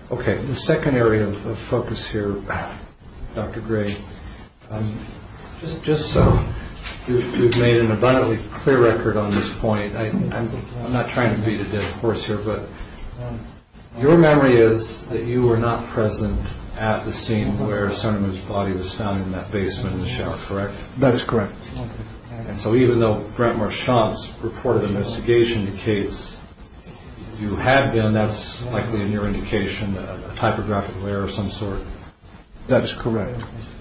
Okay, the second area of focus here, Dr. Gray, just so we've made an abundantly clear record on this point. I'm not trying to beat a dead horse here, but your memory is that you were not present at the scene where Sonderman's body was found in that basement in the shower, correct? That is correct. And so even though Brent Marchant's report of investigation indicates you had been, that's likely in your indication a typographical error of some sort. That is correct.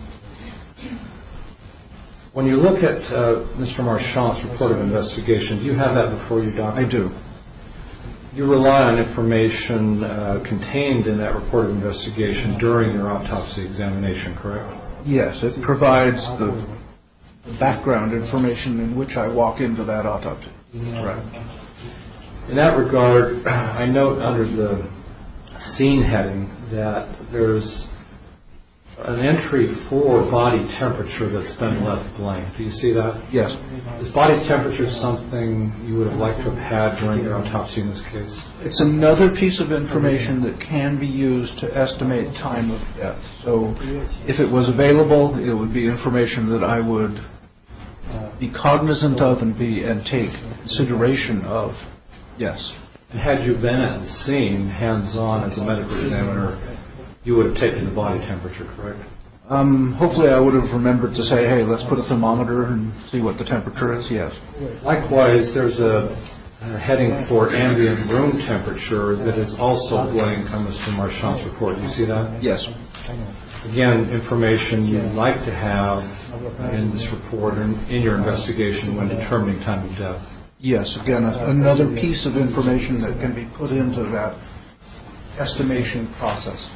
When you look at Mr. Marchant's report of investigation, do you have that before you, Doctor? I do. You rely on information contained in that report of investigation during your autopsy examination, correct? Yes, it provides the background information in which I walk into that autopsy. Right. In that regard, I note under the scene heading that there's an entry for body temperature that's been left blank. Do you see that? Yes. Is body temperature something you would have liked to have had during your autopsy in this case? It's another piece of information that can be used to estimate time of death. So if it was available, it would be information that I would be cognizant of and take consideration of. Yes. And had you been at the scene, hands-on as a medical examiner, you would have taken the body temperature, correct? Hopefully I would have remembered to say, hey, let's put a thermometer and see what the temperature is, yes. Likewise, there's a heading for ambient room temperature that is also blank on Mr. Marchant's report. Do you see that? Yes. Again, information you'd like to have in this report and in your investigation when determining time of death. Yes, again, another piece of information that can be put into that estimation process.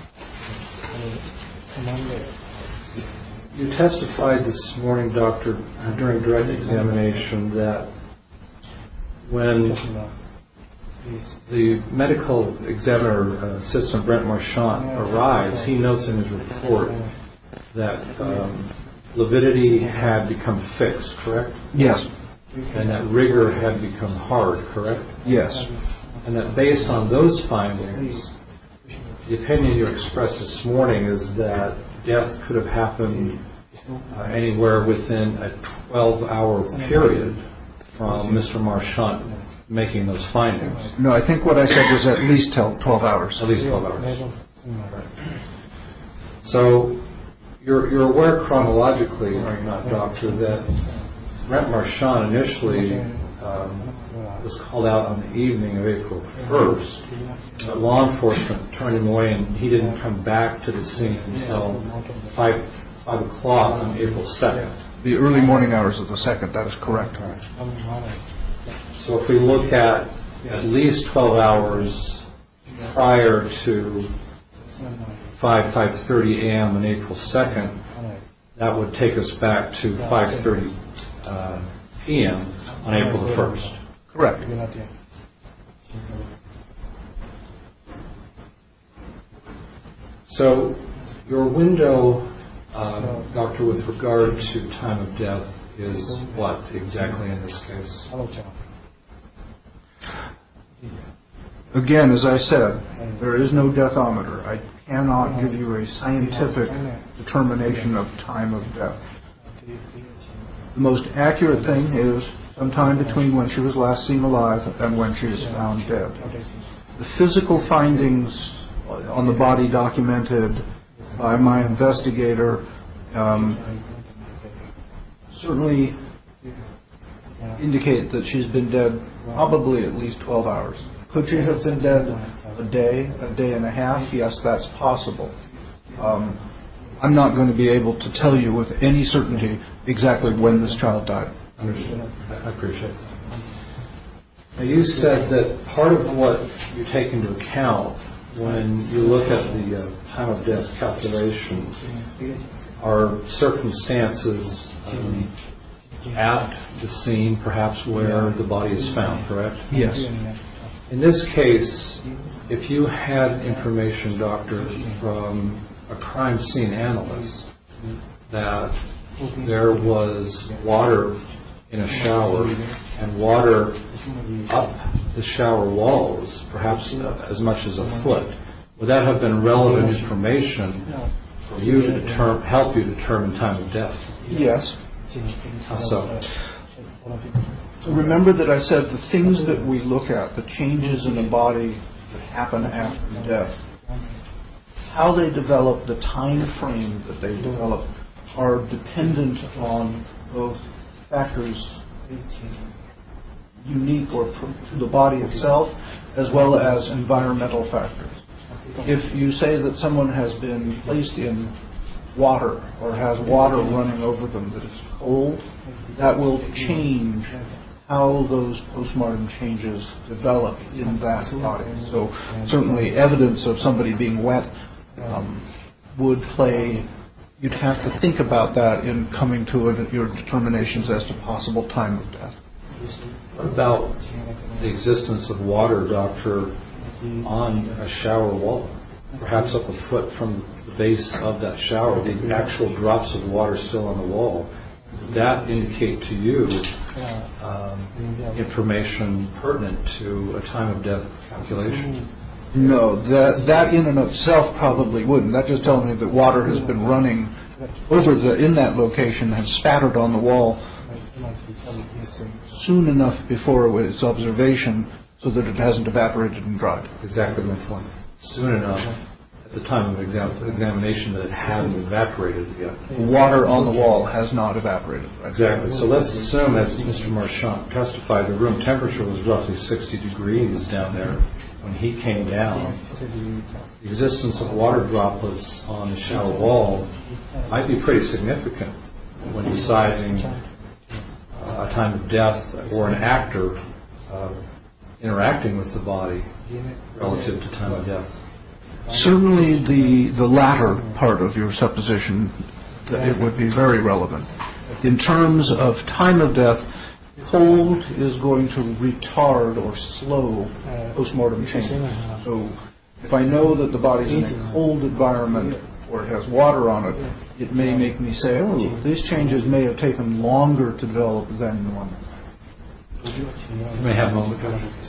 You testified this morning, Doctor, during direct examination that when the medical examiner, Assistant Brent Marchant, arrives, he notes in his report that lividity had become fixed, correct? Yes. And that rigor had become hard, correct? Yes. And that based on those findings, the opinion you expressed this morning is that death could have happened anywhere within a 12-hour period from Mr. Marchant making those findings. No, I think what I said was at least 12 hours. At least 12 hours. Right. So you're aware chronologically, are you not, Doctor, that Brent Marchant initially was called out on the evening of April 1st. But law enforcement turned him away and he didn't come back to the scene until 5 o'clock on April 2nd. The early morning hours of the 2nd, that is correct. So if we look at least 12 hours prior to 5:30 a.m. on April 2nd, that would take us back to 5:30 p.m. on April the 1st. Correct. So your window, Doctor, with regard to time of death is what exactly in this case? Again, as I said, there is no deathometer. I cannot give you a scientific determination of time of death. The most accurate thing is sometime between when she was last seen alive and when she was found dead. The physical findings on the body documented by my investigator certainly indicate that she's been dead probably at least 12 hours. Could she have been dead a day and a half? Yes, that's possible. I'm not going to be able to tell you with any certainty exactly when this child died. Understood. I appreciate that. Now, you said that part of what you take into account when you look at the time of death calculation are circumstances at the scene, perhaps where the body is found, correct? Yes. In this case, if you had information, Doctor, from a crime scene analyst that there was water in a shower and water up the shower walls, perhaps as much as a foot, would that have been relevant information for you to help you determine time of death? Yes. How so? Remember that I said the things that we look at, the changes in the body that happen after death, how they develop, the time frame that they develop, are dependent on both factors unique or to the body itself, as well as environmental factors. If you say that someone has been placed in water or has water running over them that is cold, that will change how those postmortem changes develop in that body. So certainly evidence of somebody being wet would play. You'd have to think about that in coming to your determinations as to possible time of death. What about the existence of water, doctor, on a shower wall? Perhaps up a foot from the base of that shower, the actual drops of water still on the wall. Does that indicate to you information pertinent to a time of death calculation? No, that in and of itself probably wouldn't. That just tells me that water has been running over in that location and spattered on the wall soon enough before its observation so that it hasn't evaporated and dried. Exactly my point. Soon enough at the time of examination that it hadn't evaporated yet. Water on the wall has not evaporated. Right? Exactly. So let's assume, as Mr. Marchant testified, the room temperature was roughly 60 degrees down there when he came down. The existence of water droplets on the shower wall might be pretty significant when deciding a time of death or an actor interacting with the body relative to time of death. Certainly the latter part of your supposition, it would be very relevant. In terms of time of death, cold is going to retard or slow postmortem change. So if I know that the body's in a cold environment or it has water on it, it may make me say, oh, these changes may have taken longer to develop than normal. You may have a moment.